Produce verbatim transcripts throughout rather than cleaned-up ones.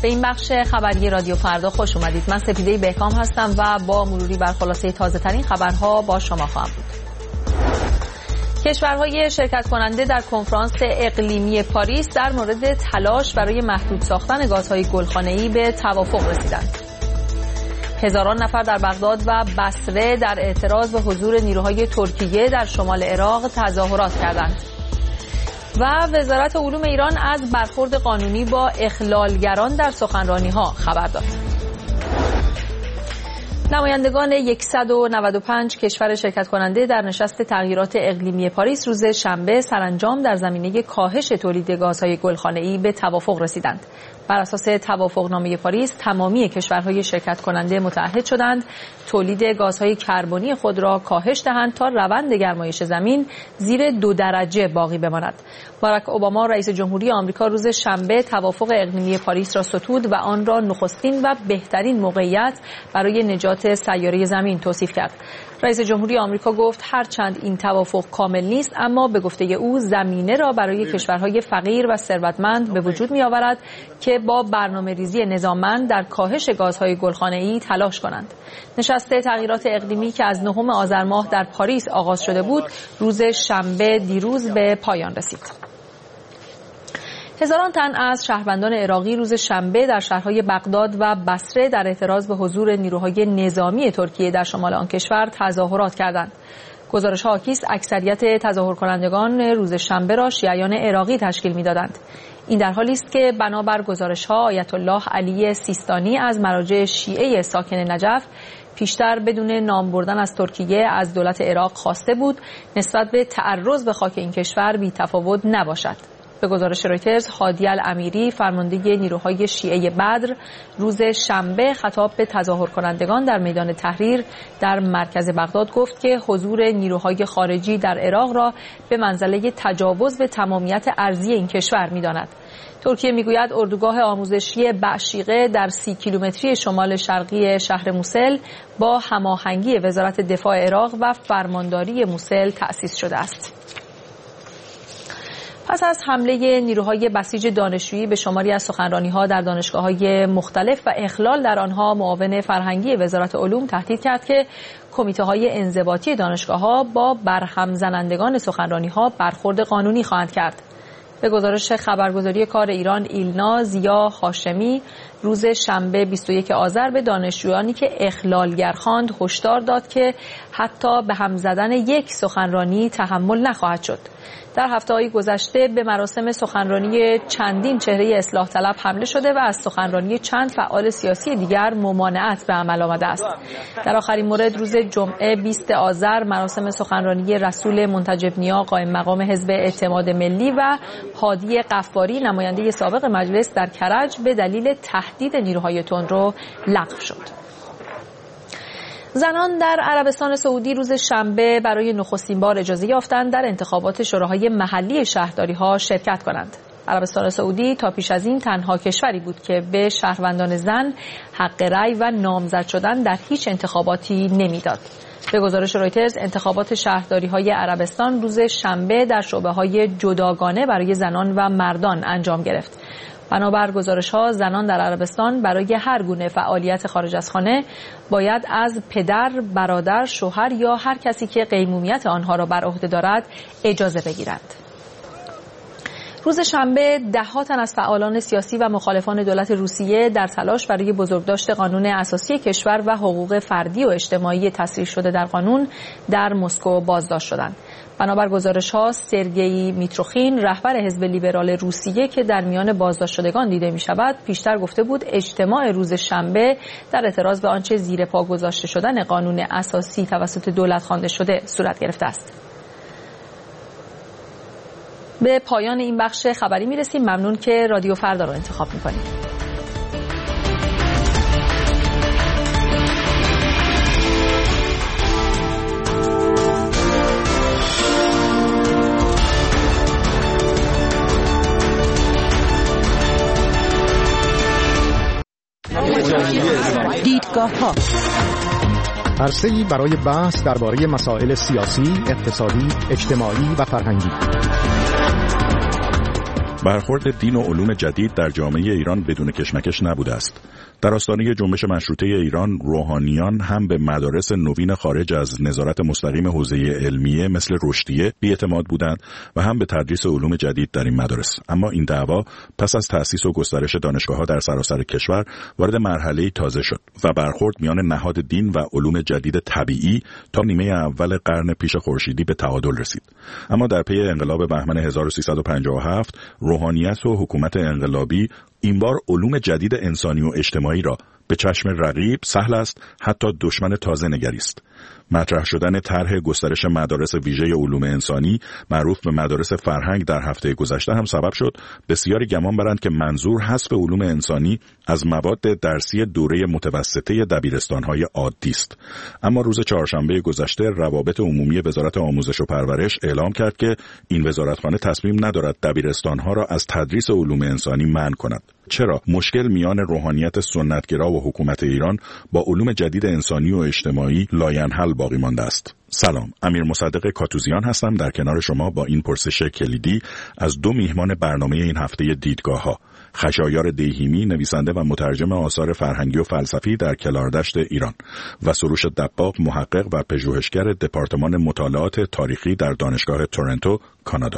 به این بخش خبری رادیو فردا خوش اومدید. من سپیده بهکام هستم و با مروری بر خلاصه تازه ترین خبرها با شما خواهم بود. کشورهای شرکت کننده در کنفرانس اقلیمی پاریس در مورد تلاش برای محدود ساختن گازهای گلخانه‌ای به توافق رسیدند. هزاران نفر در بغداد و بصره در اعتراض به حضور نیروهای ترکیه در شمال عراق تظاهرات کردند. و وزارت علوم ایران از برخورد قانونی با اخلالگران در سخنرانی‌ها خبر داد. نمایندگان صد و نود و پنج کشور شرکت کننده در نشست تغییرات اقلیمی پاریس روز شنبه سرانجام در زمینه کاهش تولید گازهای گلخانه‌ای به توافق رسیدند. بر اساس توافقنامه پاریس تمامی کشورهای شرکت کننده متعهد شدند تولید گازهای کربنی خود را کاهش دهند تا روند گرمایش زمین زیر دو درجه باقی بماند. باراک اوباما رئیس جمهوری آمریکا روز شنبه توافق اقلیمی پاریس را ستود و آن را نخستین و بهترین موقعیت برای نجات سیاره زمین توصیف کرد. رئیس جمهوری آمریکا گفت هرچند این توافق کامل نیست اما به گفته او زمینه را برای کشورهای فقیر و ثروتمند به وجود می آورد که با برنامه‌ریزی نظاممند در کاهش گازهای گلخانه‌ای تلاش کنند. نشست تغییرات اقلیمی که از نهم آذر ماه در پاریس آغاز شده بود روز شنبه دیروز به پایان رسید. هزاران تن از شهروندان عراقی روز شنبه در شهرهای بغداد و بصره در اعتراض به حضور نیروهای نظامی ترکیه در شمال آن کشور تظاهرات کردند. گزارش‌ها حاکیست اکثریت تظاهر کنندگان روز شنبه را شیعیان عراقی تشکیل می‌دادند. این در حالی است که بنابر گزارش‌ها آیت الله علی سیستانی از مراجع شیعه ساکن نجف پیشتر بدون نام بردن از ترکیه از دولت عراق خواسته بود نسبت به تعرض به خاک این کشور بی‌تفاوت نباشد. به گزارش رویترز هادی الامیری فرمانده نیروهای شیعه بدر روز شنبه خطاب به تظاهر کنندگان در میدان تحریر در مرکز بغداد گفت که حضور نیروهای خارجی در عراق را به منزله تجاوز به تمامیت ارضی این کشور می‌داند. ترکیه میگوید اردوگاه آموزشی بعشیقه در سی کیلومتری شمال شرقی شهر موسل با هماهنگی وزارت دفاع عراق و فرمانداری موسل تأسیس شده است. پس از حمله نیروهای بسیج دانشجویی به شماری از سخنرانی‌ها در دانشگاه‌های مختلف و اخلال در آنها، معاون فرهنگی وزارت علوم تهدید کرد که کمیته‌های انضباطی دانشگاه‌ها با برهم زنندگان سخنرانی‌ها برخورد قانونی خواهند کرد. به گزارش خبرگزاری کار ایران ایلنا، زیا هاشمی روز شنبه بیست و یکم آذر به دانشجویانی که اخلالگر خواند هشدار داد که حتی به هم زدن یک سخنرانی تحمل نخواهد شد. در هفته‌های گذشته به مراسم سخنرانی چندین چهره اصلاح طلب حمله شده و از سخنرانی چند فعال سیاسی دیگر ممانعت به عمل آمده است. در آخرین مورد روز جمعه بیست آذر مراسم سخنرانی رسول منتجب نیا قائم مقام حزب اعتماد ملی و هادی قفاری نماینده سابق مجلس در کرج به دلیل تهدید نیروهای تندرو لغو شد. زنان در عربستان سعودی روز شنبه برای نخستین بار اجازه یافتند در انتخابات شوراهای محلی شهرداری‌ها شرکت کنند. عربستان سعودی تا پیش از این تنها کشوری بود که به شهروندان زن حق رأی و نامزد شدن در هیچ انتخاباتی نمیداد. به گزارش رویترز انتخابات شهرداری‌های عربستان روز شنبه در شعبه‌های جداگانه برای زنان و مردان انجام گرفت. بنابر گزارش‌ها زنان در عربستان برای هر گونه فعالیت خارج از خانه باید از پدر، برادر، شوهر یا هر کسی که قیمومیت آنها را بر عهده دارد اجازه بگیرند. روز شنبه ده‌ها تن از فعالان سیاسی و مخالفان دولت روسیه در تلاش برای بزرگداشت قانون اساسی کشور و حقوق فردی و اجتماعی تصریح شده در قانون در مسکو بازداشت شدند. بنابر گزارش‌ها سرگئی میتروخین رهبر حزب لیبرال روسیه که در میان بازداشت شدگان دیده می‌شود پیشتر گفته بود اجتماع روز شنبه در اعتراض به آنچه زیر پا گذاشته شدن قانون اساسی توسط دولت خوانده شده صورت گرفته است. به پایان این بخش خبری می‌رسیم. ممنون که رادیو فردا رو انتخاب می‌کنید. دیدگاه‌ها عرصه‌ای برای بحث درباره مسائل سیاسی، اقتصادی، اجتماعی و فرهنگی. برخورد دین و علوم جدید در جامعه ایران بدون کشمکش نبوده است. در آستانه جنبش مشروطه ایران، روحانیان هم به مدارس نوین خارج از نظارت مستقیم حوزه علمیه مثل رشدیه بی‌اعتماد بودند و هم به تدریس علوم جدید در این مدارس. اما این دعوا پس از تأسیس و گسترش دانشگاه‌ها در سراسر کشور وارد مرحله‌ای تازه شد و برخورد میان نهاد دین و علوم جدید طبیعی تا نیمه اول قرن پیش خورشیدی به تعادل رسید. اما در پی انقلاب بهمن هزار و سیصد و پنجاه و هفت، روحانیت و حکومت انقلابی این بار علوم جدید انسانی و اجتماعی را به چشم رقیب سهل است حتی دشمن تازه نگریست. مطرح شدن طرح گسترش مدارس ویژه علوم انسانی معروف به مدارس فرهنگ در هفته گذشته هم سبب شد بسیاری گمان برند که منظور حذف علوم انسانی از مواد درسی دوره متوسطه دبیرستان‌های عادی است. اما روز چهارشنبه گذشته روابط عمومی وزارت آموزش و پرورش اعلام کرد که این وزارتخانه تصمیم ندارد دبیرستان‌ها را از تدریس علوم انسانی منع کند. چرا؟ مشکل میان روحانیت سنتگرا و حکومت ایران با علوم جدید انسانی و اجتماعی لاینحل باقی مانده است. سلام، امیر مصدق کاتوزیان هستم در کنار شما با این پرسش کلیدی از دو میهمان برنامه این هفته دیدگاه‌ها. خشایار دیهیمی، نویسنده و مترجم آثار فرهنگی و فلسفی در کلاردشت ایران و سروش دباغ، محقق و پژوهشگر دپارتمان مطالعات تاریخی در دانشگاه تورنتو، کانادا.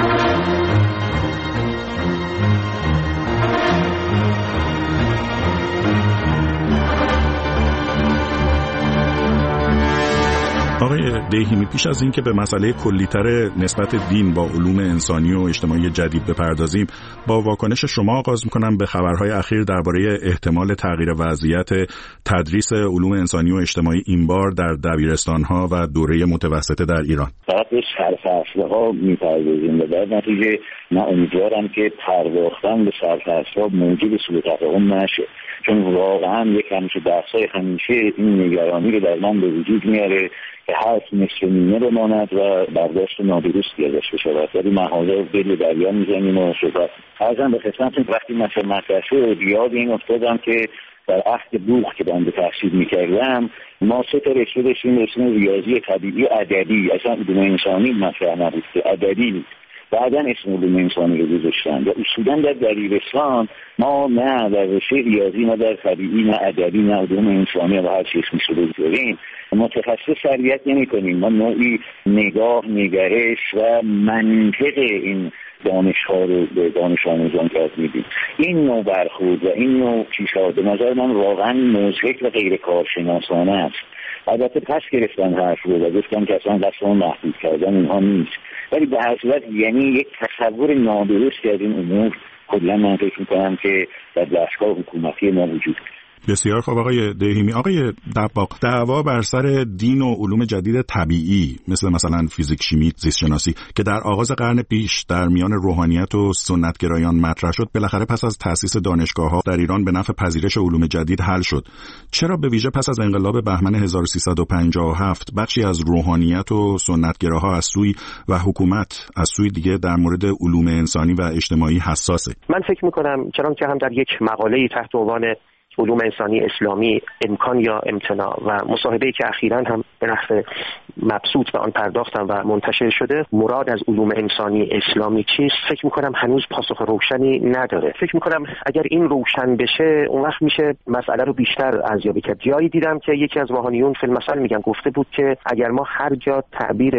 آقای دیهیمی، پیش از این که به مسئله کلی‌تر نسبت دین با علوم انسانی و اجتماعی جدید بپردازیم، با واکنش شما آغاز می‌کنم به خبرهای اخیر درباره احتمال تغییر وضعیت تدریس علوم انسانی و اجتماعی این بار در دبیرستان‌ها و دوره متوسطه در ایران. فقط به سرفصل‌ها می‌پردازیم و در نتیجه من امیدوارم که پرداختن به سرفصل‌ها موجب سوء تفاهم نشه، چون واقعا یک همیشه درس‌های همیشه این نگرانی رو در من به وجود میاره که هر نصف نیمه بماند و برداشت نادرستی ازش بشود. ولی من حالا دل دریا میزنیم و صحبت ازم به خدمتتون وقتی مثلا مطرح شد یاد این افتادم که در عهد بوق که بنده تحصیل میکردم ما سه تا رشته داشتیم، رشته ریاضی طبیعی ادبی، اصلا علوم انسانی مطرح نبود که ادبی، بعدن اسم علوم انسانی رو گذاشتن و اصولا در دبیرستان ما نه در رشته ریاضی نه در طبیعی نه ادبی نه علوم انسانی و هر چی اسمش رو بذاریم متخصص تربیت نمی کنیم. ما نوعی نگاه، نگرش و منطق این دانش‌ها رو به دانش آموزان یاد میدیم. این نوع برخورد و این نوع چیزها به نظر من واقعا مضحک و غیر کارشناسانه است. البته پس گرفتن حرف رو و گفتن که اصلا قصد محدود کردن اینها نیست، ولی به هر صورت یعنی یک تصور نادرست از این امور کلا من فکر می‌کنم که در دستگاه حکومتی ما وجود داره. بسیار خوب آقای دیهیمی. آقای دباغ، دعوا بر سر دین و علوم جدید طبیعی مثل مثلا فیزیک، شیمی، زیست شناسی که در آغاز قرن پیش در میان روحانیت و سنتگرایان مطرح شد، بالاخره پس از تأسیس دانشگاه‌ها در ایران به نفع پذیرش علوم جدید حل شد. چرا به ویژه پس از انقلاب بهمن هزار و سیصد و پنجاه و هفت بخشی از روحانیت و سنتگراها از سوی و حکومت از سوی دیگه در مورد علوم انسانی و اجتماعی حساسه؟ من فکر می‌کنم چون که هم در یک مقاله‌ای تحت عنوان علوم انسانی اسلامی امکان یا امتناع و مصاحبه‌ای که اخیراً هم به نحو مبسوط به آن پرداختم و منتشر شده، مراد از علوم انسانی اسلامی چیست، فکر می‌کنم هنوز پاسخ روشنی نداره. فکر می‌کنم اگر این روشن بشه اون وقت میشه مسئله رو بیشتر ارزیابی کرد. جایی دیدم که یکی از روحانیون فی المثل میگن گفته بود که اگر ما هر جا تعبیر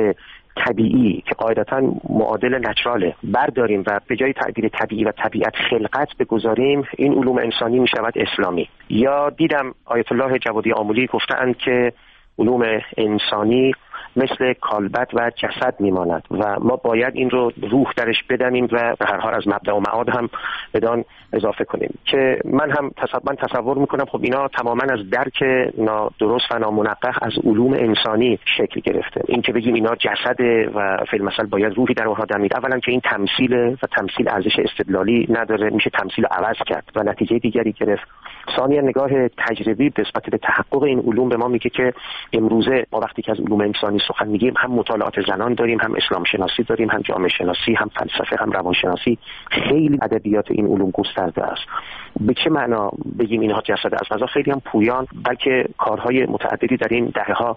طبیعی که قاعدتاً معادل نچراله برداریم و به جای تعبیر طبیعی و طبیعت خلقت بگذاریم، این علوم انسانی می شود اسلامی. یا دیدم آیت الله جوادی آمولی گفتند که علوم انسانی مثل کالبد و جسد میماند و ما باید این رو روح درش بدنیم و به هر حال از مبدأ و معاد هم بدان اضافه کنیم که من هم تصور, تصور میکنم خب اینا تماما از درک نادرست و نامنقح از علوم انسانی شکل گرفته. این که بگیم اینا جسده و فی المثل باید روحی در اونها دمید، اولا که این تمثیل و تمثیل ارزش استدلالی نداره، میشه تمثیل عوض کرد و نتیجه دیگری گرفت. ثانیا نگاه تجربی نسبت به تحقق این علوم به ما میگه که امروزه ما وقتی که از علوم انسانی سخن میگیم هم مطالعات زنان داریم، هم اسلام شناسی داریم، هم جامعه شناسی، هم فلسفه، هم روانشناسی. خیلی ادبیات این علوم گسترده است. به چه معنا بگیم اینها جسد است؟ مثلا خیلی هم پویان بلکه کارهای متعددی در این دهه‌ها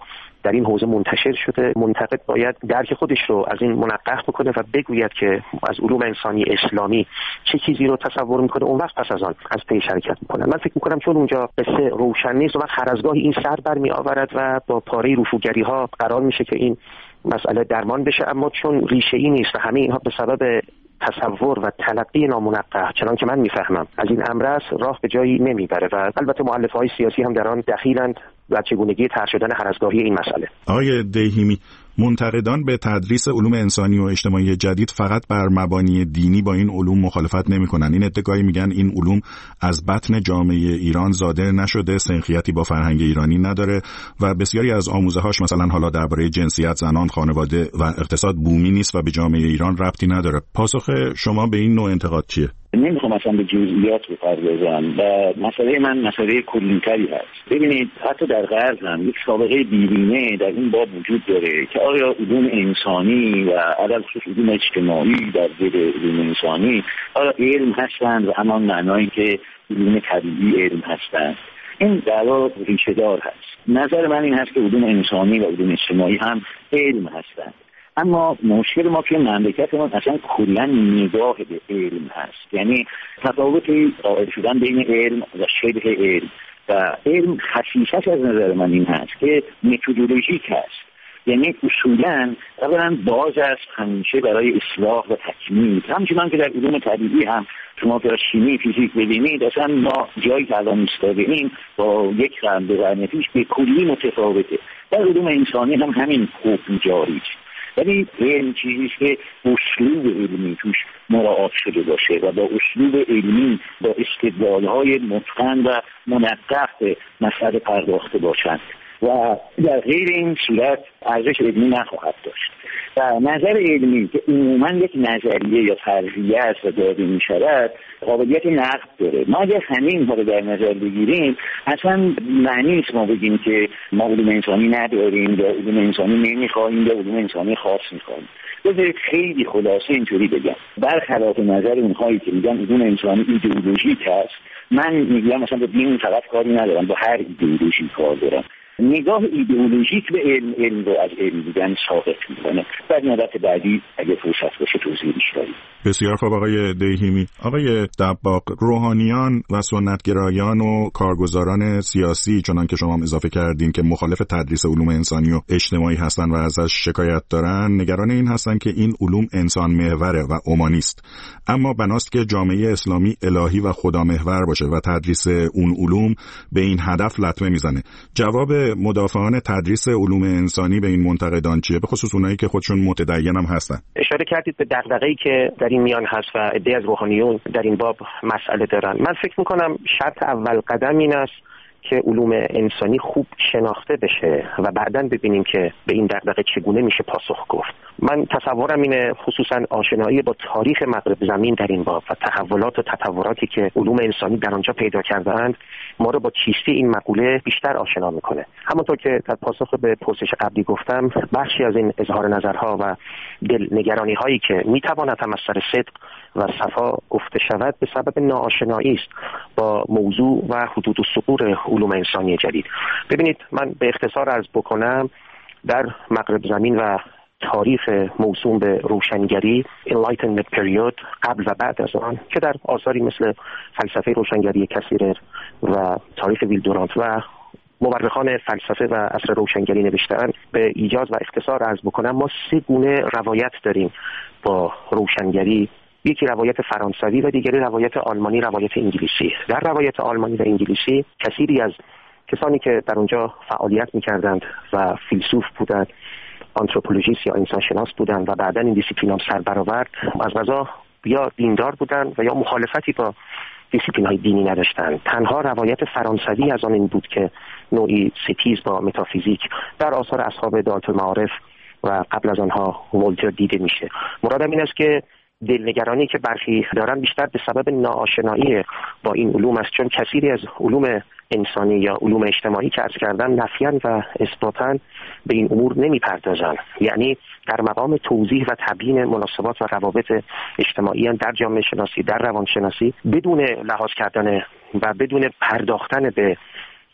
در این حوزه منتشر شده. منتقد باید درک خودش رو از این منقح بکنه و بگوید که از علوم انسانی اسلامی چه چیزی رو تصور میکنه، اون وقت پس از آن از پی حرکت میکنه. من فکر میکنم چون اونجا قصه روشن نیست و وقت هر از گاهی این سر برمی آورد و با پاره رفوگری ها قرار میشه که این مسئله درمان بشه، اما چون ریشه ای نیست و همه اینها به سبب تصور و تلقی نامنقح چنان که من میفهمم از این امر است، راه به جایی نمیبره و البته مؤلفه‌های سیاسی هم در آن دخیلند و چگونگی طرح شدن هر از گاهی این مسئله. آقای دیهیمی، منتقدان به تدریس علوم انسانی و اجتماعی جدید فقط بر مبانی دینی با این علوم مخالفت نمی‌کنن. این ادعایی میگن این علوم از بطن جامعه ایران زاده نشده، سنخیتی با فرهنگ ایرانی نداره و بسیاری از آموزه‌هاش مثلا حالا درباره جنسیت، زنان، خانواده و اقتصاد بومی نیست و به جامعه ایران ربطی نداره. پاسخ شما به این نوع انتقاد چیه؟ نمیخوام اصلا به جزئیات بپردازم و مسئله من مسئله کلی‌تری هست. ببینید حتی در غرب هم یک سابقه دیرینه در این باب وجود داره که آیا علوم انسانی و علاوه خصوص علوم اجتماعی در زیر علوم انسانی آیا علم هستند و همان معنایی که علوم طبیعی علم هستند؟ این در واقع ریشه دار هست. نظر من این هست که علوم انسانی و علوم اجتماعی هم علم هستند، اما مشکل ما که مملکتمون اصلا کلا نگاه به علم هست، یعنی تفاوتی قائل شدن بین علم و شبه علم و علم خصیصش از نظر من این هست که متدولوژیک هست، یعنی اصولاً اولا باز است همیشه برای اصلاح و تکمیل، همچنان که در علوم طبیعی هم شما که شیمی فیزیک ببینید اصلا ما جایی که الان ایستاده‌ایم با یک قرن به قرن پیش به کلی متفاوته. در علوم انسانی هم همین حکم جاری است، ولی علم چیزیست که اسلوب علمی توش مراعات شده باشه و با اسلوب علمی با استدلال‌های متقن و منقح به مسئله پرداخته باشند و در غیر این صورت ارزش علمی نخواهد داشت. و نظر علمی که عموماً یک نظریه یا فرضیه است و داده می شود قابلیت نقد داره. ما اگر همه اینها رو در نظر بگیریم اصلا معنی نیست ما بگیم که ما علوم انسانی نداریم یا علوم انسانی نمیخواهیم یا علوم انسانی خاص میخواهیم. بذارید خیلی خلاصه اینطوری بگم، برخلاف نظر اونهایی که میگن علوم انسانی ایدئولوژیک هست، من میگم مثلا با دین فقط کاری ندارم، با هر ایدئولوژی کار دارم. نگاه ایدئولوژیک به علم علم رو از علم دیدن ساقط میکنه. بعد نوبت بعدی اگه فرصت باشه توضیح بیشتری. بسیار خوب آقای دیهیمی. آقای دباغ، روحانیان و سنتگرایان و کارگزاران سیاسی چنان که شما هم اضافه کردین که مخالف تدریس علوم انسانی و اجتماعی هستن و ازش شکایت دارن، نگران این هستن که این علوم انسان محوره و اومانیست، اما بناست که جامعه اسلامی الهی و خدا محور باشه و تدریس اون علوم به این هدف لطمه میزنه. جواب مدافعان تدریس علوم انسانی به این منتقدان چیه، به خصوص اونایی که خودشون متدین هم هستن؟ اشاره کردید به دغدغه‌ای که در این میان هست و عده‌ای از روحانیون در این باب مسئله دارن. من فکر می‌کنم شرط اول قدم این است که علوم انسانی خوب شناخته بشه و بعداً ببینیم که به این دغدغه چگونه میشه پاسخ گفت. من تصورم اینه خصوصاً آشنایی با تاریخ مغرب زمین در این باب و تحولات و تطوراتی که علوم انسانی در آنجا پیدا کرده‌اند ما رو با چیستی این مقوله بیشتر آشنا میکنه. همونطور که در پاسخ به پرسش قبلی گفتم، بخشی از این اظهار نظرها و دلنگرانی هایی که میتواند هم از سر صدق و صفا گفته شود به سبب ناآشنایی است با موضوع و حدود الثغور علوم انسانی جدید. ببینید، من به اختصار عرض بکنم در مغرب زمین و تاریخ موسوم به روشنگری Enlightenment Period قبل و بعد از آن که در آثاری مثل فلسفه روشنگری کثیر و تاریخ ویلدورانت و مورخان فلسفه و عصر روشنگری نوشته‌اند، به ایجاز و اختصار عرض بکنم ما سه گونه روایت داریم با روشنگری. یکی روایت فرانسوی و دیگری روایت آلمانی، روایت انگلیسی. در روایت آلمانی و انگلیسی کثیری از کسانی که در اونجا فعالیت می‌کردند و فیلسوف بودند، آنتروپولوژیست یا انسانشناس بودند و بعداً این دیسیپلین هم سر برآورد، از قضا یا دیندار بودند و یا مخالفتی با دیسیپلین‌های دینی نداشتند. تنها روایت فرانسوی از آن این بود که نوعی ستیز با متافیزیک در آثار اصحاب دالت المعارف و قبل از آنها ولتر دیده میشه. مرادم این است که دلنگرانی که برخی دارن بیشتر به سبب ناآشنایی با این علوم است، چون کثیری از علوم انسانی یا علوم اجتماعی که عرض کردن نفیاً و اثباتاً به این امور نمیپردازن، یعنی در مقام توضیح و تبیین مناسبات و روابط اجتماعی در جامعه شناسی، در روانشناسی، بدون لحاظ کردن و بدون پرداختن به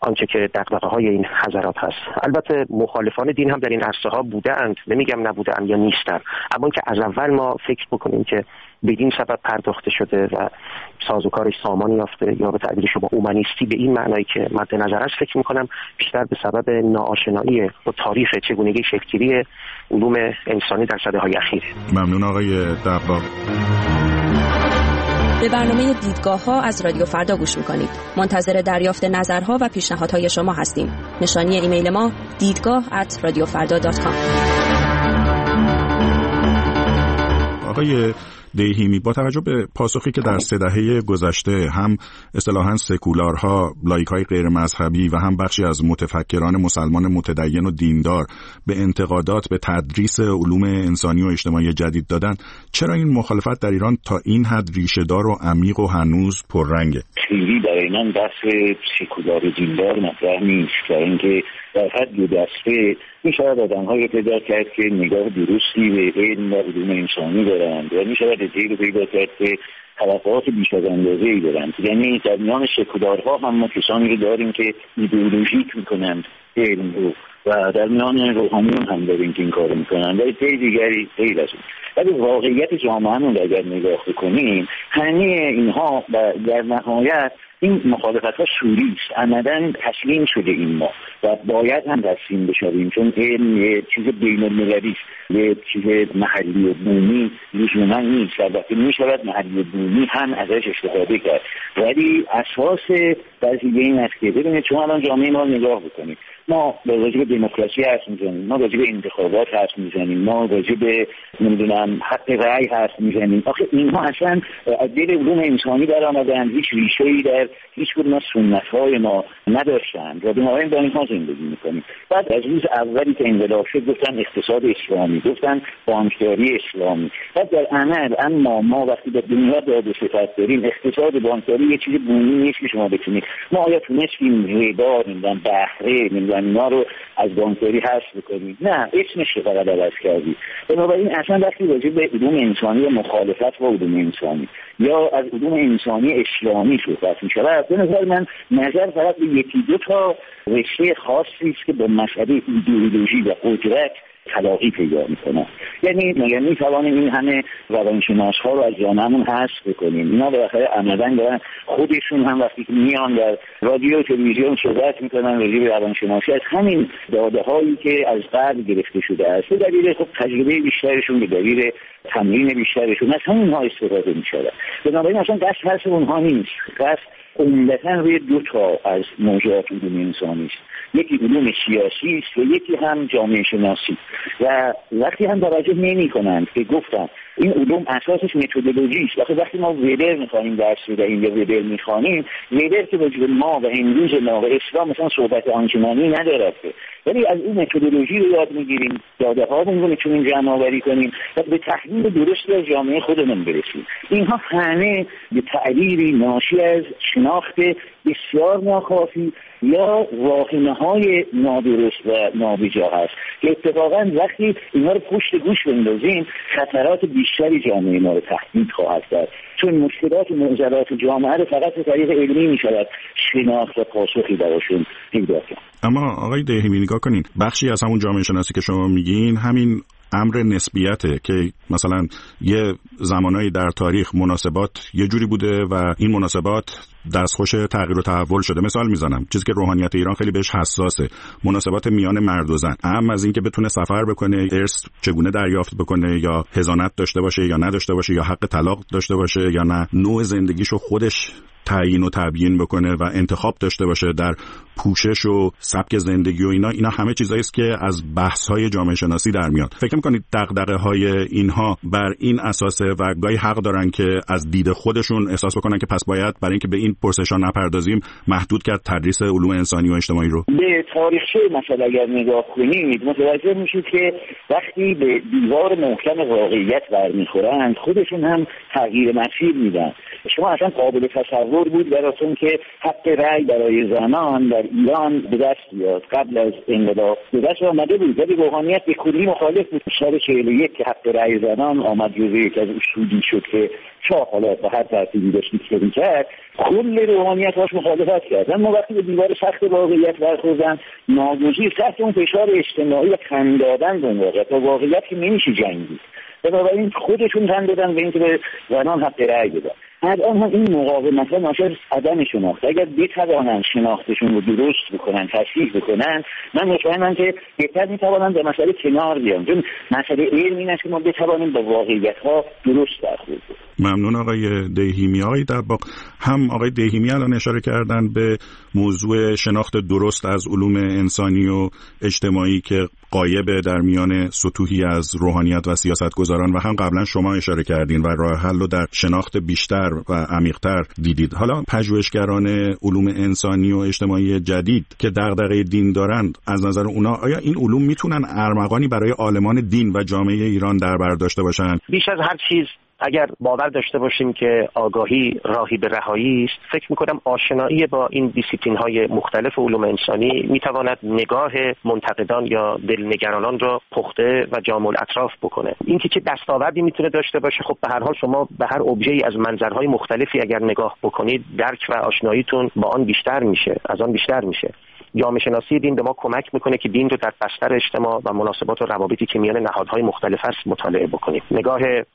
آنچه که دغدغه‌های این حضرات هست. البته مخالفان دین هم در این عرصه‌ها بودند، نمیگم نبودند یا نیستن، اما اینکه از اول ما فکر بکنیم که بدین سبب پرداخته شده و سازوکارش سامانی یافته یا به تعبیر شما اومانیستی به این معنایی که مد نظر است، فکر می‌کنم بیشتر به سبب ناآشنایی با تاریخ چگونگی شکل‌گیری علوم انسانی در سده‌های اخیر. ممنون آقای دباغ. به برنامه دیدگاه ها از رادیو فردا گوش میکنید. منتظر دریافت نظرها و پیشنهادهای شما هستیم. نشانی ایمیل ما دیدگاه ات رادیو فردا دات کام. آقای دیهیمی، با توجه به پاسخی که در سه دهه گذشته هم اصطلاحاً سکولارها، لایک‌های غیر مذهبی و هم بخشی از متفکران مسلمان متدین و دیندار به انتقادات به تدریس علوم انسانی و اجتماعی جدید دادن، چرا این مخالفت در ایران تا این حد ریشه‌دار و عمیق و هنوز پررنگه؟ خیلی برای من بحث سکولار دیندار مطرح نیست، و اینکه در حد دو دسته می شود آدم های پیدا کرد که نگاه درستی به علم و علوم انسانی دارند و می شود ادهی رو پیدا کرد که توقعات بیش از اندازه ای دارند. یعنی در میان سکولارها هم ما کسانی رو داریم که ایدئولوژیک میکنند علم رو، و در میان روحانیون هم داریم که این کار میکنند و ادهی دیگری غیر از اون. ولی واقعیت جامعه‌مون رو اگر نگاه بکنیم، همه اینها در نهایت این مخالفت ها شوری است، عمدن تسلیم شده این ما و باید هم تسلیم بشویم، چون علم یه چیز بین المللی است، یه چیز محلی و بومی لزوما نیست. البته می شود محلی و بومی هم ازش استفاده کرد، ولی اساس قضیه این است که ببینید شما الان جامعه ما نگاه بکنید، ما راجع به دموکراسی حرف میزنیم، ما راجع به انتخابات حرف میزنیم، ما راجع به نمیدونم حق رأی حرف میزنیم. آخه اینها اصلا از دل علوم انسانی در آمدن، هیچ ریشه‌ای در هیچ کدوم از سنت‌های ما نداشتند و بنابراین با اینها زندگی میکنیم. بعد از روز اولی که انقلاب شد گفتن اقتصاد اسلامی، گفتن بانکداری اسلامی. بعد در عمل اما ما وقتی به دنیا داد و ستد داریم، اقتصاد بانکداری یه چیز بومی نیست که شما بتونید. ما آیا تونستیم ربا نمیدونم بهره نمیدونم اینا رو از بانکداری حذف بکنیم؟ نه، اسمش رو فقط عوض کردیم. بنابراین اصلا وقتی راجع به علوم انسانی و مخالفت با علوم انسانی یا از علوم انسانی اسلامی صحبت می‌شود، به نظر من نظر فقط به یکی دو تا رشته خاصی است که با مسئله ایدئولوژی و قدرت تلاقی پیدا میکنه. یعنی مگر میتوانیم این همه روانشناس‌ها رو از جامعهمون حذف بکنیم؟ اینا بالاخره عملاً دارن خودشون هم وقتی که میان در رادیو و تلویزیون صحبت میکنن راجع به روانشناسی از همین داده‌هایی که از قبل گرفته شده است، به دلیل خب تجربه بیشترشون، به دلیل تمرین بیشترشون از همینها استفاده میشه. بنابراین اصلا قصد هست اونها نیست، قصد عمدتاً روی دو تا از موضوعات علوم انسانی است، یکی علوم سیاسی است و یکی هم جامعه شناسی. و وقتی هم توجه نمی کنند که گفتم این علوم اساسش متدولوژی است. وقتی وقتی ما وبر می‌خوانیم درس بدهیم یا وبر می‌خوانیم، وبر که وجود ما و امروز ما و اسلام مثلا صحبت آنچنانی ندارد، ولی از این متدولوژی رو یاد می‌گیریم، داده‌ها رو می‌تونیم جمع‌آوری کنیم و به تحلیل درست از جامعه خودمون برسیم. اینها همه به تعبیری ناشی از شناخت بسیار ناکافی یا واهمه‌های نادرست و نابجا هست که اتفاقاً وقتی اینا رو پشت گوش بندازیم خطرات بیشتری جامعه ما رو تهدید خواهد کرد، چون مشکلات و معضلات جامعه رو فقط به طریق علمی می‌شود شناخت و پاسخی براشون پیدا کرد. اما آقای دیهیمی نگاه کنین، بخشی از همون جامعه شناسی که شما میگین همین امر نسبیته که مثلا یه زمانایی در تاریخ مناسبات یه جوری بوده و این مناسبات دستخوش تغییر و تحول شده. مثال میزنم چیزی که روحانیت ایران خیلی بهش حساسه، مناسبات میان مرد و زن، اهم از این که بتونه سفر بکنه، ارث چگونه دریافت بکنه، یا حضانت داشته باشه یا نداشته باشه، یا حق طلاق داشته باشه یا نه، نوع زندگیشو خودش تعیین و تبیین بکنه و انتخاب داشته باشه در پوشش و سبک زندگی و اینا اینا همه چیزایی است که از بحث‌های جامعه شناسی در میاد. فکر می‌کنید دغدغه‌های اینها بر این اساسه و گاهی حق دارن که از دید خودشون احساس بکنن که پس باید برای اینکه به این پرسش‌ها نپردازیم محدود کرد تدریس علوم انسانی و اجتماعی رو؟ به تاریخچه مثلا اگر نگاه کنید متوجه میشید که وقتی به دیوار محکم واقعیت برمیخورند خودشون هم تغییر مسیر میدن. شما اصلا قابل تصور اینطور بود براتون که حق رأی برای زنان در ایران به دست بیاد. قبل از انقلاب به دست آمده بود ولی روحانیت به کلی مخالف بود. سال چهل و یک که حق رأی زنان آمد جزو یک از اصولی شد که چه حالا به هر ترتیبی داشت می‌کرد کرد، کل روحانیت باش مخالفت کرد. اما وقتی به دیوار سخت واقعیت برخوردن، ناگزیر تحت اون فشار اجتماعی و تن دادن به واقعیت و واقعیت که نمیشه جنگید، بنابراین خودشون تن دادن به اینکه به زنان حق رأی بدن. الان هم این مقاومت ها ناشی از عدم شناخت. اگر بتوانند شناختشون رو درست بکنن، تصحیح بکنن، من مطمئنم که بهتر میتوانند به مسئله کنار بیان. چون مسئله علم این است که ما بتوانیم با واقعیت ها درست برخورد کنیم. ممنون آقای دیهیمی. آقای دباغ، هم آقای دیهیمی الان اشاره کردن به موضوع شناخت درست از علوم انسانی و اجتماعی که غایب در میان سطوحی از روحانیت و سیاستگزاران و هم قبلا شما اشاره کردین و راه حل رو در شناخت بیشتر و عمیق‌تر دیدید. حالا پژوهشگران علوم انسانی و اجتماعی جدید که دغدغه دین دارند، از نظر اونا آیا این علوم میتونن ارمغانی برای عالمان دین و جامعه ایران در بر داشته باشن؟ بیش از هر چیز اگر باور داشته باشیم که آگاهی راهی به رهایی است، فکر می‌کنم آشنایی با این دیسیپلین‌های مختلف علوم انسانی می‌تواند نگاه منتقدان یا دلنگرانان را پخته و جامع الاطراف بکنه. اینکه چه دستاوردی میتونه داشته باشه، خب به هر حال شما به هر ابژه‌ای از منظرهای مختلفی اگر نگاه بکنید، درک و آشناییتون با آن بیشتر میشه، از آن بیشتر میشه. جامعه شناسی دین به ما کمک میکنه که دین رو در بستر اجتماع و مناسبات و روابطی که میان نهادهای مختلف است مطالعه بکنیم. نگاه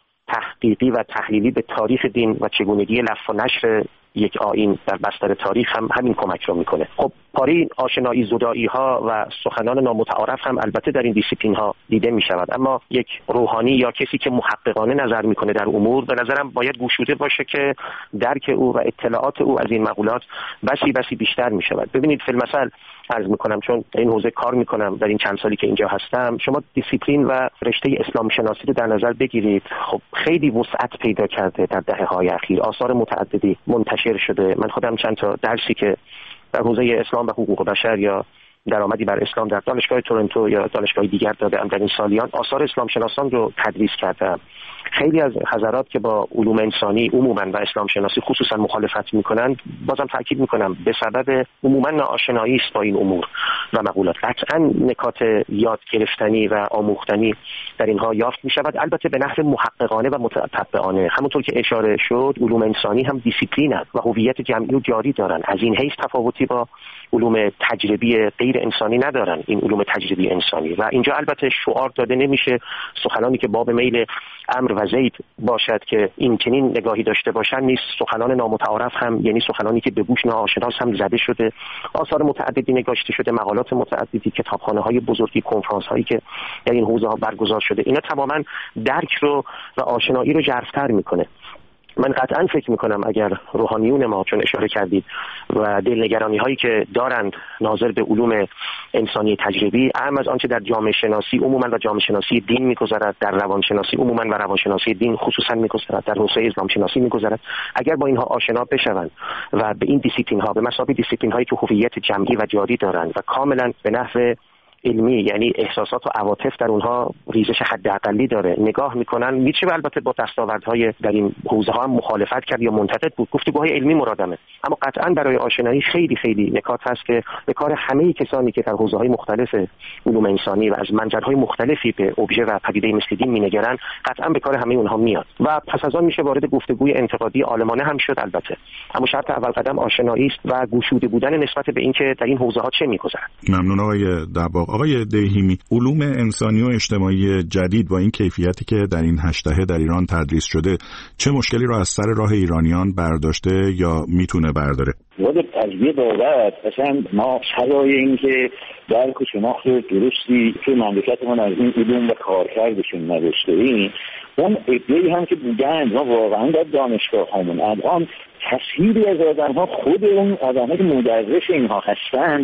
تحقیقی و تحلیلی به تاریخ دین و چگونگی لف و نشر یک آیین در بستر تاریخ هم همین کمک رو میکنه. خب پاری آشنایی زدایی ها و سخنان نامتعارف هم البته در این دیسیپلین ها دیده می شود، اما یک روحانی یا کسی که محققانه نظر میکنه در امور به نظرم باید گشوده باشه که درک او و اطلاعات او از این مقولات بسی بسی بیشتر می شود. ببینید فی المثل عرض میکنم، چون در این حوزه کار میکنم در این چند سالی که اینجا هستم، شما دیسیپلین و رشته اسلام شناسی رو در نظر بگیرید، خب خیلی وسعت پیدا کرده در دهه‌های اخیر، آثار متعددی منتشر شده. من خودم چند تا درسی که در حوزه اسلام و حقوق بشر یا درآمدی بر اسلام در دانشگاه تورنتو یا دانشگاه دیگر دادم، در این سالیان آثار اسلام شناسان رو تدریس کردم. خیلی از حضرات که با علوم انسانی عموما و اسلام شناسی خصوصا مخالفت میکنن، بازم تاکید میکنم به سبب عموما ناآشنایی است با این امور و مقولات. قطعا نکات یاد گرفتنی و آموختنی در اینها یافت میشود، البته به نحو محققانه و متتبعانه. همونطور که اشاره شد، علوم انسانی هم دیسیپلین است و هویت جمعی و جاری دارن. از این حیث تفاوتی با علوم تجربی غیر انسانی ندارن این علوم تجربی انسانی. و اینجا البته شعار داده نمیشه سخنانی که باب میل امر و زید باشد که این چنین نگاهی داشته باشن نیست. سخنان نامتعارف هم یعنی سخنانی که به گوش ناآشناس هم زده شده، آثار متعددی نگاشته شده، مقالات متعددی، کتابخانه‌های بزرگی، کنفرانس‌هایی که در این حوزه ها برگزار شده، اینا تماما درک رو و آشنایی رو ژرف‌تر میکنه. من قطعا فکر میکنم اگر روحانیون ما، چون اشاره کردید، و دلنگرانی هایی که دارند ناظر به علوم انسانی تجربی، اهم از آنچه در جامعه شناسی عموما و جامعه شناسی دین میگذرد، در روانشناسی عموما و روانشناسی دین خصوصا میگذرد، در حوزه اسلام شناسی میگذرد، اگر با اینها آشنا بشوند و به این دیسیپلین ها به مثابه دیسیپلین هایی که هویت جمعی و جاری دارند و کاملا به نحو علمی، یعنی احساسات و عواطف در اونها ریزش حداقلی داره، نگاه میکنن، میشه البته با دستاوردهای در این حوزه ها هم مخالفت کرد یا منتقد بود، گفتگوهای علمی مرادمه، اما قطعا برای آشنایی خیلی خیلی نکات هست که به کار همه کسانی که در حوزه های مختلف علوم انسانی و از منظرهای مختلفی به ابژه و پدیده مثل دین مینگرن، قطعا به کار همه اونها میاد و پس از آن میشه وارد گفتگوی انتقادی عالمانه هم شد البته. اما شرط اول قدم آشنایی است و گشوده بودن نسبت به اینکه در این حوزه ها چه میگذرد. ممنون آقای دباغ. آقای دیهیمی، علوم انسانی و اجتماعی جدید با این کیفیتی که در این هشت دهه در ایران تدریس شده، چه مشکلی را از سر راه ایرانیان برداشته یا میتونه برداره؟ وارد تجربه بابت اصلا ما سرای این که درک و شناخت درستی که مملکتمون از این علوم و کارکردشون نداشته این اون ادعایی هم که بودن ما واقعا در دانشگاه همون الان تصویری از آدم ها، خود اون آدم ها که مدرس اینها هستند،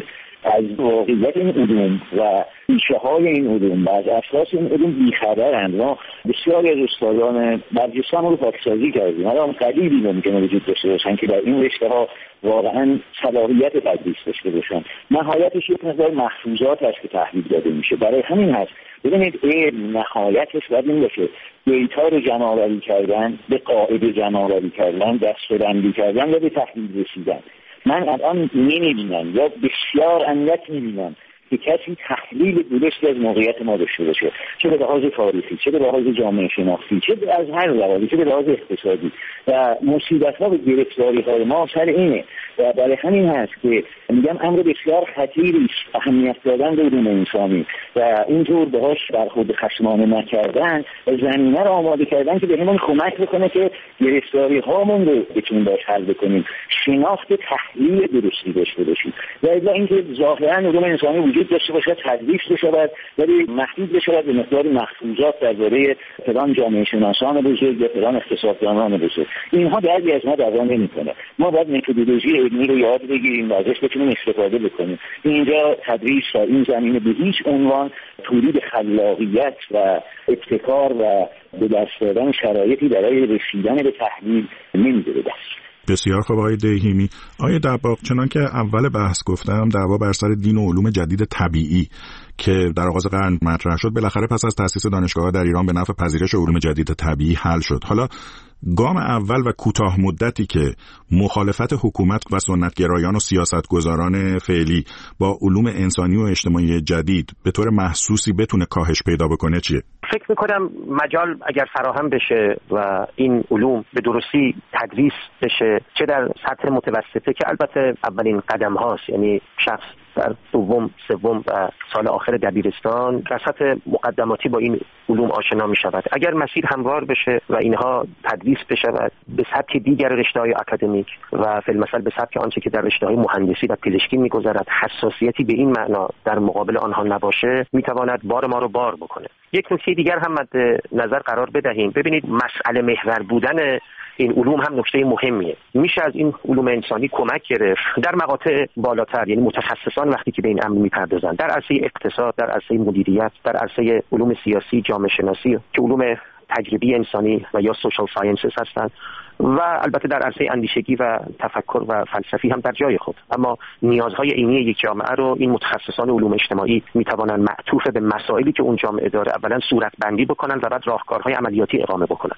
از واقعیت این علوم و ریشه های این علوم و از اساس این علوم بیخبرند. ما بسیاری از استادان برجسته‌مون رو پاکسازی کردیم. حالا قلیلی ممکنه وجود داشته باشن که در این رشته ها واقعا صلاحیت تدریس داشته باشن. نهایتش یک مقدار محفوظات هست که تحویل داده میشه. برای همین هست ببینید علم نهایتش باید این باشه دیتا رو جمع‌آوری کردن، به قاعده جمع‌آوری کردن، دسته‌بندی کردن و به تحلیل رسیدن. من الان نمی‌بینم یا بسیار اندک می‌بینم که کسی تحلیل درستی از موقعیت ما داشته باشه، چه به لحاظ تاریخی، چه به لحاظ جامعه شناختی، چه از هر لحاظی، چه به لحاظ اقتصادی. و مصیبت‌ها و گرفتاری‌های ما سر اینه و برای همین هست که میگم امر بسیار خطیری است اهمیت دادن به علوم انسانی و اینطور باهاش برخورد خشمانه نکردن و زمینه رو آماده کردن که بهمون کمک بکنه که گرفتاری‌هامون رو بتونیم باهاش حل بکنیم، شناخت تحلیل درستی داشته باشیم. و الا اینکه ظاهراً علوم انسانی وجود داشته باشه، تدریس بشه ولی محدود بشه به مقدار محفوظات درباره فلان جامعه شناسان بزرگ یا فلان اقتصاددانان بزرگ. اینها دردی از ما دوا نمی‌کنه. ما باید متدولوژی علمی رو یاد بگیریم و ازش بتونیم استفاده بکنیم. اینجا تدریس در این زمینه به هیچ عنوان تولید خلاقیت و ابتکار و به دست دادن شرایطی برای رسیدن به تحلیل نمیده به دست. بسیار خوب آقای دیهیمی. آقای دباغ، چنان که اول بحث گفتم دعوا بر سر دین و علوم جدید طبیعی که در آغاز قرن مطرح شد بالاخره پس از تأسیس دانشگاه‌ها در ایران به نفع پذیرش علوم جدید طبیعی حل شد. حالا گام اول و کوتاه مدتی که مخالفت حکومت و سنتگرایان و سیاستگزاران فعلی با علوم انسانی و اجتماعی جدید به طور محسوسی بتونه کاهش پیدا بکنه چیه؟ فکر میکنم مجال اگر فراهم بشه و این علوم به درستی تدریس بشه، چه در سطح متوسطه که البته اولین قدم هاست، یعنی شخص در دوم، سوم و سال آخر دبیرستان در سطح مقدماتی با این علوم آشنا می شود. اگر مسیر هموار بشه و اینها تدریس بشود به سبک دیگر رشته‌های اکادمیک و فی المثل به سبک آنچه که در رشته‌های مهندسی و پزشکی می‌گذرد، حساسیتی به این معنا در مقابل آنها نباشه، می‌تواند بار ما رو بار بکنه. یک نکته دیگر هم مد نظر قرار بدهیم. ببینید مسئله محور بودن این علوم هم نکته مهمیه. میشه از این علوم انسانی کمک گرفت در مقاطع بالاتر، یعنی متخصصان وقتی که به این امر میپردازن در عرصه اقتصاد، در عرصه مدیریت، در عرصه علوم سیاسی، جامعه شناسی که علوم تجربی انسانی و یا سوشال ساینسز هستند و البته در عرصه اندیشگی و تفکر و فلسفی هم در جای خود. اما نیازهای عینی یک جامعه رو این متخصصان علوم اجتماعی میتوانند معطوف به مسائلی که اون جامعه داره اولا صورت بندی بکنن و بعد راهکارهای عملیاتی اقامه بکنن.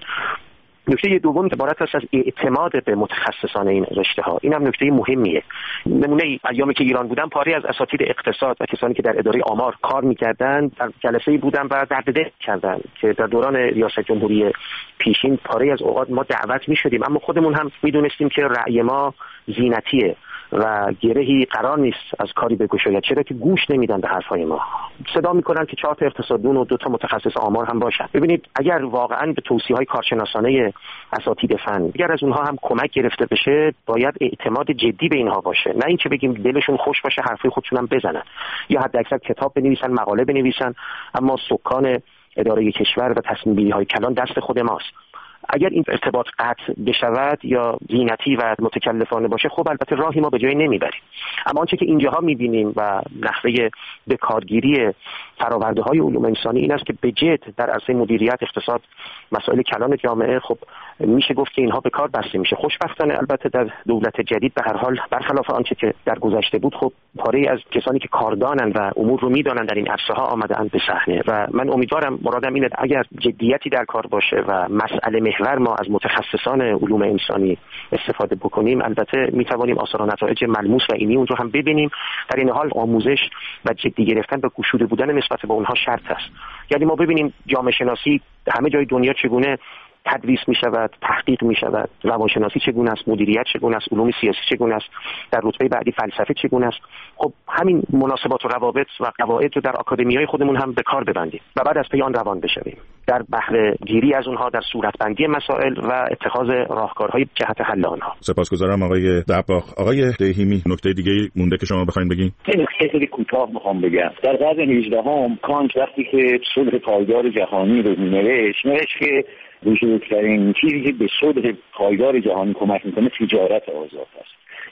نکته دوم عبارت است از اعتماد به متخصصان این رشته ها. این هم نکته مهمیه. نمونه ایامی که ایران بودم پاره از اساتید اقتصاد و کسانی که در اداره آمار کار می‌کردند در جلسه‌ای بودم و درد دل کردن که در دوران ریاست جمهوری پیشین پاره از اوقات ما دعوت می‌شدیم، اما خودمون هم می‌دونستیم که رأی ما زینتیه و گرهی قرار نیست از کاری بگشاید، چرا که گوش نمیدن به حرفای ما. صدا میکنن که چهار تا اقتصاددون و دو تا متخصص آمار هم باشن. ببینید اگر واقعا به توصیه‌های کارشناسانه اساتید فن اگر از اونها هم کمک گرفته بشه، باید اعتماد جدی به اینها باشه، نه اینکه بگیم دلشون خوش باشه حرفای خودشون هم بزنن یا حد اکثر کتاب بنویسن، مقاله بنویسن، اما سکان اداره کشور و تصمیم گیری‌های کلان دست خود ماست. اگر این ارتباط قطع بشود یا زینتی و متکلفانه باشه، خب البته راهی ما به جای نمیبریم. اما آنچه که اینجاها میبینیم و نحوه به کارگیری فرآورده‌های علوم انسانی این است که به جد در عرصه مدیریت، اقتصاد، مسائل کلان جامعه خب میشه گفت که اینها به کار بسته میشه. خوشبختانه البته در دولت جدید به هر حال برخلاف آنچه که در گذشته بود، خب پاره از کسانی که کاردانن و امور رو میدانن در این عرصه ها آمدن به صحنه و من امیدوارم، مرادم اینه اگر جدیتی در کار باشه و مسئله محور ما از متخصصان علوم انسانی استفاده بکنیم، البته میتوانیم آثار و نتایج ملموس و عینی اون رو هم ببینیم. در این حال آموزش و جدی گرفتن و گشوده بودن نسبت به اونها شرط است. یعنی ما ببینیم جامعه شناسی همه جای دنیا چگونه تدریس می شود، تحقیق می شود، روانشناسی چگونه است، مدیریت چگونه است، علوم سیاسی چگونه است، در رتبه بعدی فلسفه چگونه است. خب همین مناسبات و روابط و قواعد رو در آکادمیای خودمون هم به کار ببندیم و بعد از پی آن روان بشویم در بهره گیری از اونها، در صورتبندی مسائل و اتخاذ راهکارهای جهت حل آنها. سپاسگزارم آقای دباغ. آقای دیهیمی، نکته دیگه مونده که شما بخواید بگین؟ این خیلی کوتاه میخوام بگم. در قرن هجدهم کانت وقتی که صلح پایدار جهانی رو نوشت، نوشت که بزرگترین چیزی که به صلح پایدار جهانی کمک میکنه تجارت آزاد است.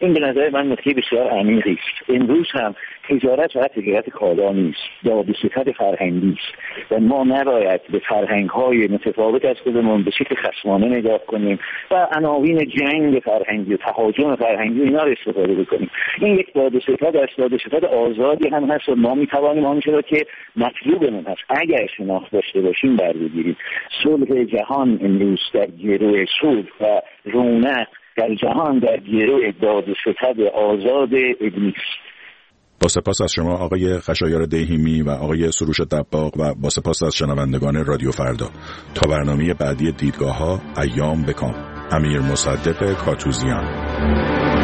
این به نظر من نکته بسیار عمیقی است. امروز هم تجارت فقط تجارت کالا نیست، داد و ستد فرهنگی است و ما نباید به فرهنگ‌های متفاوت از خودمون به شکل خصمانه نگاه کنیم و عناوین جنگ فرهنگی و تهاجم فرهنگی اینا رو استفاده بکنیم. این یک داد و ستد است، داد و ستد آزادی هم هست و ما می‌توانیم آنچه را که مطلوبمون هست اگر شناخت داشته باشیم بر بگیریم. صلح جهان امروز در گروه صلح و رونق در جهان در گروه داد و ستد آزاد علمی است. با سپاس از شما آقای خشایار دیهیمی و آقای سروش دباغ و با سپاس از شنوندگان رادیو فردا. تا برنامه بعدی دیدگاه‌ها، ایام بکام. امیر مصدق کاتوزیان.